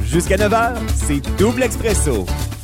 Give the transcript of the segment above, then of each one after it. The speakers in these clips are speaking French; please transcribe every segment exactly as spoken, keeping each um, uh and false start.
Jusqu'à neuf heures, c'est Double Expresso.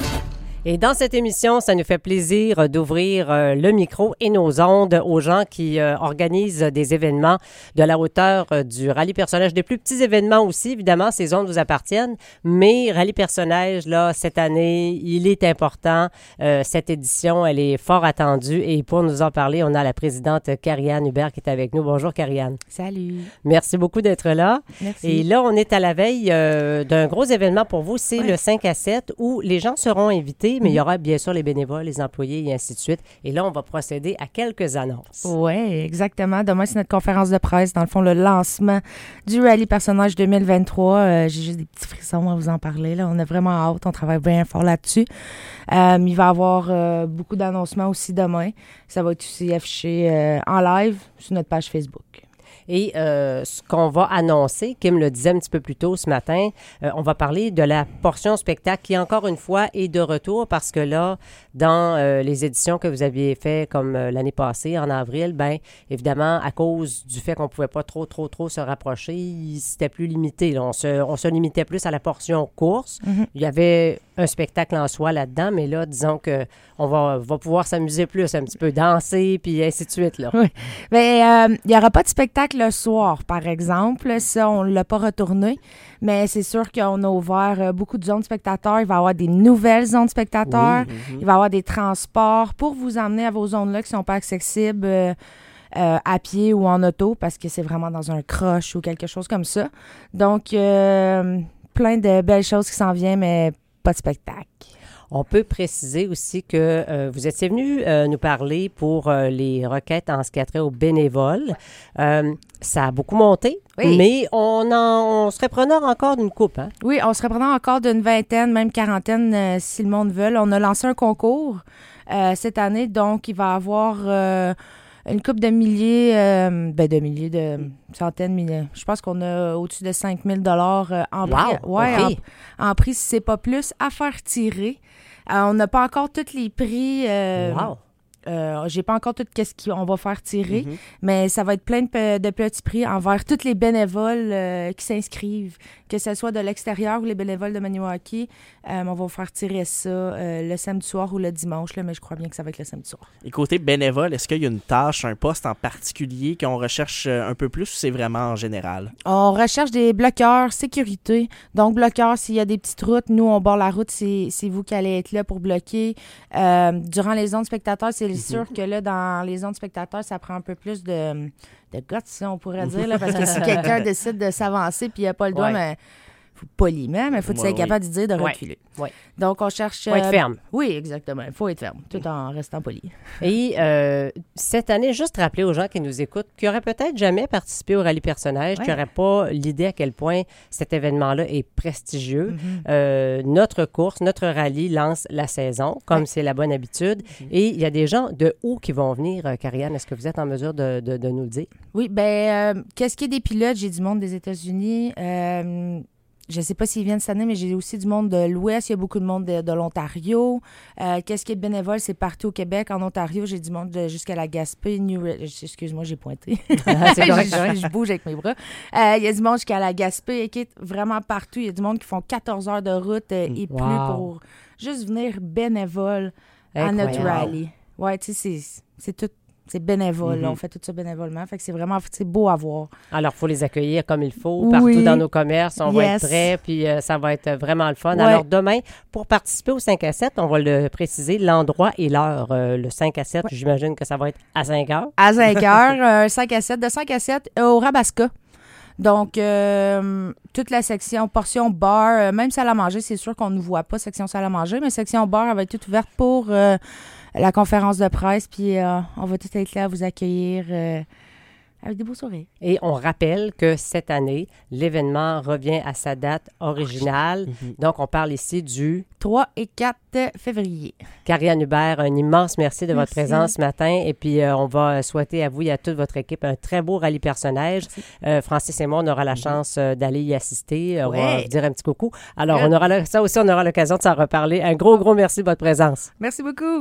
Et dans cette émission, ça nous fait plaisir d'ouvrir euh, le micro et nos ondes aux gens qui euh, organisent des événements de la hauteur euh, du rallye personnage, des plus petits événements aussi. Évidemment, ces ondes vous appartiennent, mais rallye personnage, là, cette année, il est important. Euh, cette édition, elle est fort attendue. Et pour nous en parler, on a la présidente Karianne Hubert qui est avec nous. Bonjour, Karianne. Salut. Merci beaucoup d'être là. Merci. Et là, on est à la veille euh, d'un gros événement pour vous. C'est ouais. le cinq à sept où les gens seront invités. Mais il y aura bien sûr les bénévoles, les employés et ainsi de suite. Et là, on va procéder à quelques annonces. Oui, exactement. Demain, c'est notre conférence de presse. Dans le fond, le lancement du Rallye Personnage deux mille vingt-trois. Euh, j'ai juste des petits frissons à vous en parler. Là. On a vraiment hâte. On travaille bien fort là-dessus. Euh, il va y avoir euh, beaucoup d'annoncements aussi demain. Ça va être aussi affiché euh, en live sur notre page Facebook. Et euh, ce qu'on va annoncer, Kim le disait un petit peu plus tôt ce matin, euh, on va parler de la portion spectacle qui, encore une fois, est de retour parce que là, dans euh, les éditions que vous aviez fait comme euh, l'année passée, en avril, bien, évidemment, à cause du fait qu'on ne pouvait pas trop, trop, trop se rapprocher, c'était plus limité. Là. On, se, on se limitait plus à la portion course. Mm-hmm. Il y avait un spectacle en soi là-dedans, mais là, disons que on va, va pouvoir s'amuser plus, un petit peu danser, puis ainsi de suite. Là. Oui. Mais euh, il n'y aura pas de spectacle le soir, par exemple. Ça, on ne l'a pas retourné. Mais c'est sûr qu'on a ouvert beaucoup de zones de spectateurs. Il va y avoir des nouvelles zones de spectateurs. Oui, mm-hmm. Il va y avoir des transports pour vous emmener à vos zones-là qui ne sont pas accessibles euh, euh, à pied ou en auto parce que c'est vraiment dans un croche ou quelque chose comme ça. Donc, euh, plein de belles choses qui s'en viennent, mais pas de spectacle. On peut préciser aussi que euh, vous étiez venu euh, nous parler pour euh, les requêtes en ce qui a trait aux bénévoles. Euh, ça a beaucoup monté, oui. mais on, en, on serait preneur encore d'une coupe. Hein? Oui, on serait preneur encore d'une vingtaine, même quarantaine, euh, si le monde veut. On a lancé un concours euh, cette année, donc il va y avoir euh, une couple de milliers, euh, ben de milliers, de centaines, milliers. Je pense qu'on a au-dessus de cinq mille dollars euh, en prix. Wow, ouais, okay. en, en prix, si c'est pas plus, à faire tirer. Euh, on n'a pas encore tous les prix. Euh, wow! Euh, j'ai pas encore tout ce qu'on va faire tirer, mm-hmm. mais ça va être plein de, de petits prix envers tous les bénévoles euh, qui s'inscrivent, que ce soit de l'extérieur ou les bénévoles de Maniwaki. Euh, on va faire tirer ça euh, le samedi soir ou le dimanche, là, mais je crois bien que ça va être le samedi soir. Et côté bénévole, est-ce qu'il y a une tâche, un poste en particulier qu'on recherche un peu plus ou c'est vraiment en général? On recherche des bloqueurs sécurité. Donc, bloqueurs, s'il y a des petites routes, nous, on bord la route, c'est, c'est vous qui allez être là pour bloquer. Euh, durant les zones spectateurs, c'est C'est sûr que là, dans les zones spectateurs, ça prend un peu plus de, de guts, si on pourrait dire, là, parce que si quelqu'un décide de s'avancer puis il n'a pas le doigt, ouais. mais faut poliment, mais il faut ouais, être capable oui. de dire de reculer. Ouais. Ouais. Donc, on cherche... Il faut être ferme. Euh, oui, exactement. Il faut être ferme, tout en restant poli. Et euh, cette année, juste rappeler aux gens qui nous écoutent qui n'auraient peut-être jamais participé au rallye personnage, ouais. qui n'auraient pas l'idée à quel point cet événement-là est prestigieux. Mm-hmm. Euh, notre course, notre rallye lance la saison, comme ouais. c'est la bonne habitude. Mm-hmm. Et il y a des gens de où qui vont venir, euh, Karianne. Est-ce que vous êtes en mesure de, de, de nous le dire? Oui, bien, euh, qu'est-ce qui est des pilotes? J'ai du monde des États-Unis. Euh, Je ne sais pas s'ils viennent cette année, mais j'ai aussi du monde de l'Ouest. Il y a beaucoup de monde de, de l'Ontario. Euh, qu'est-ce qui est bénévole? C'est partout au Québec. En Ontario, j'ai du monde de, jusqu'à la Gaspé. New... Excuse-moi, j'ai pointé. C'est correct, je, je bouge avec mes bras. Euh, il y a du monde jusqu'à la Gaspé. Écoute, vraiment partout. Il y a du monde qui font quatorze heures de route euh, et wow. plus pour juste venir bénévole à notre rallye. Oui, tu sais, c'est, c'est tout. C'est bénévole, mm-hmm. là, on fait tout ça bénévolement. Fait que c'est vraiment c'est beau à voir. Alors, il faut les accueillir comme il faut, partout oui. dans nos commerces. On yes. va être prêts, puis euh, ça va être vraiment le fun. Ouais. Alors, demain, pour participer au cinq à sept, on va le préciser, l'endroit et l'heure. Euh, le cinq à sept, ouais. j'imagine que ça va être à cinq heures. À cinq heures, euh, cinq à sept, de cinq à sept euh, au Rabasca. Donc, euh, toute la section portion bar, euh, même salle à manger, c'est sûr qu'on ne voit pas section salle à manger, mais section bar, elle va être toute ouverte pour euh, la conférence de presse, puis euh, on va tout être là à vous accueillir euh, avec des beaux sourires. Et on rappelle que cette année, l'événement revient à sa date originale. Mm-hmm. Donc, on parle ici du trois et quatre février. Karianne Hubert, un immense merci de merci. votre présence ce matin. Et puis, euh, on va souhaiter à vous et à toute votre équipe un très beau rallye personnage. Euh, Francis et moi, on aura la chance euh, d'aller y assister. On ouais. va vous dire un petit coucou. Alors, on aura le, ça aussi, on aura l'occasion de s'en reparler. Un gros, gros merci de votre présence. Merci beaucoup.